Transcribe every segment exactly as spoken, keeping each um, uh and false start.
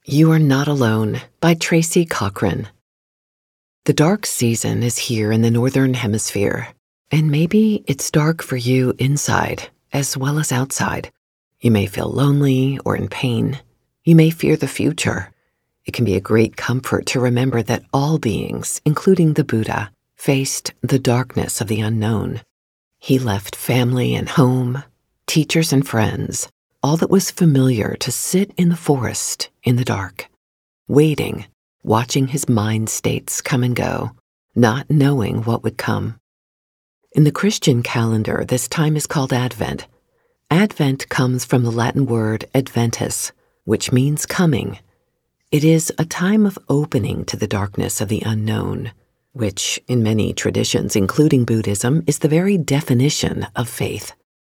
You Are Not Alone by Tracy Cochrane. The dark season is here in the Northern Hemisphere, and maybe it's dark for you inside as well as outside. You may feel lonely or in pain. You may fear the future. It can be a great comfort to remember that all beings, including the Buddha, faced the darkness of the unknown. He left family and home, teachers and friends, all that was familiar to sit in the forest in the dark, waiting, watching his mind states come and go, not knowing what would come. In the Christian calendar, this time is called Advent. Advent comes from the Latin word adventus, which means coming. It is a time of opening to the darkness of the unknown, which, in many traditions, including Buddhism, is the very definition of faith.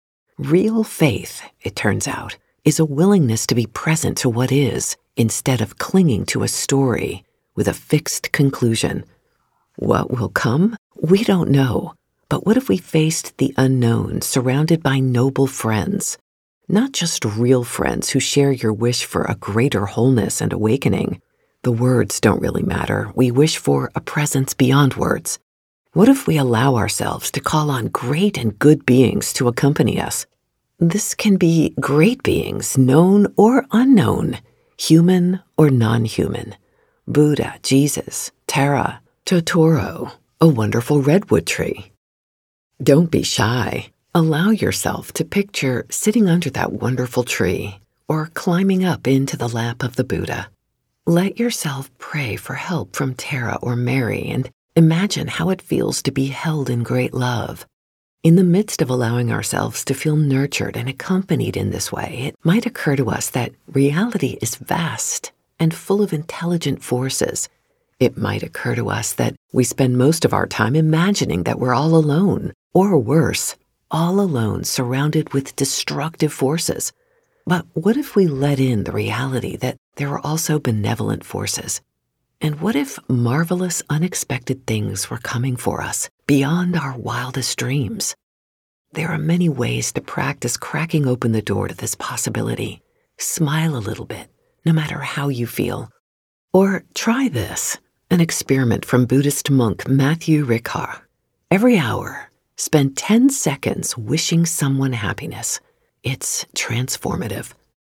Real faith, it turns out, is a willingness to be present to what is, instead of clinging to a story with a fixed conclusion. What will come? We don't know. But what if we faced the unknown, surrounded by noble friends? Not just real friends who share your wish for a greater wholeness and awakening. The words don't really matter. We wish for a presence beyond words. What if we allow ourselves to call on great and good beings to accompany us? This can be great beings, known or unknown, human or non-human. Buddha, Jesus, Tara, Totoro, a wonderful redwood tree. Don't be shy. Allow yourself to picture sitting under that wonderful tree or climbing up into the lap of the Buddha. Let yourself pray for help from Tara or Mary and imagine how it feels to be held in great love. In the midst of allowing ourselves to feel nurtured and accompanied in this way, it might occur to us that reality is vast and full of intelligent forces. It might occur to us that we spend most of our time imagining that we're all alone, or worse, all alone surrounded with destructive forces. But what if we let in the reality that there are also benevolent forces? And what if marvelous, unexpected things were coming for us beyond our wildest dreams? There are many ways to practice cracking open the door to this possibility. Smile a little bit, no matter how you feel. Or try this, an experiment from Buddhist monk Matthew Ricard. Every hour, spend ten seconds wishing someone happiness. It's transformative.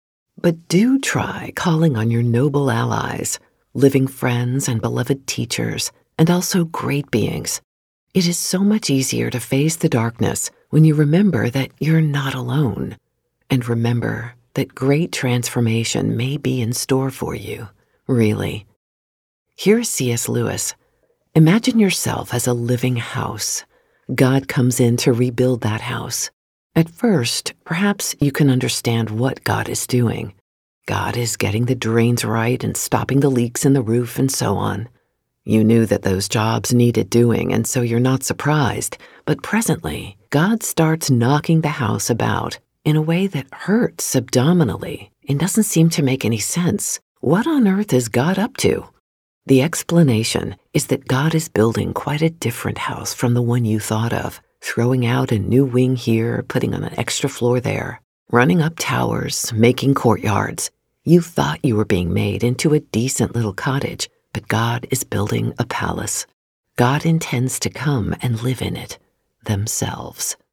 But do try calling on your noble allies, living friends and beloved teachers, and also great beings. It is so much easier to face the darkness when you remember that you're not alone, and remember that great transformation may be in store for you, really. Here's C S Lewis. Imagine yourself as a living house. God comes in to rebuild that house. At first, perhaps you can understand what God is doing. God is getting the drains right and stopping the leaks in the roof and so on. You knew that those jobs needed doing, and so you're not surprised. But presently, God starts knocking the house about in a way that hurts abdominally and doesn't seem to make any sense. What on earth is God up to? The explanation is that God is building quite a different house from the one you thought of, throwing out a new wing here, putting on an extra floor there, running up towers, making courtyards. You thought you were being made into a decent little cottage, but God is building a palace. God intends to come and live in it, themselves.